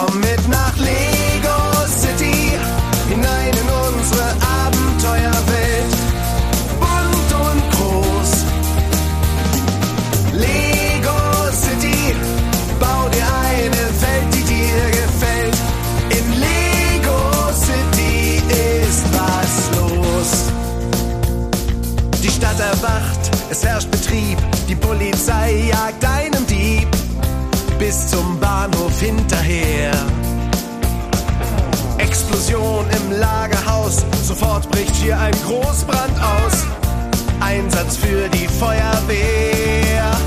Komm mit nach Lego City, hinein in unsere Abenteuerwelt. Bunt und groß. Lego City, bau dir eine Welt, die dir gefällt. In Lego City ist was los. Die Stadt erwacht, es herrscht Betrieb, die Polizei jagt einem Dieb bis zum Bahnhof hinterher. Explosion im Lagerhaus, sofort bricht hier ein Großbrand aus. Einsatz für die Feuerwehr.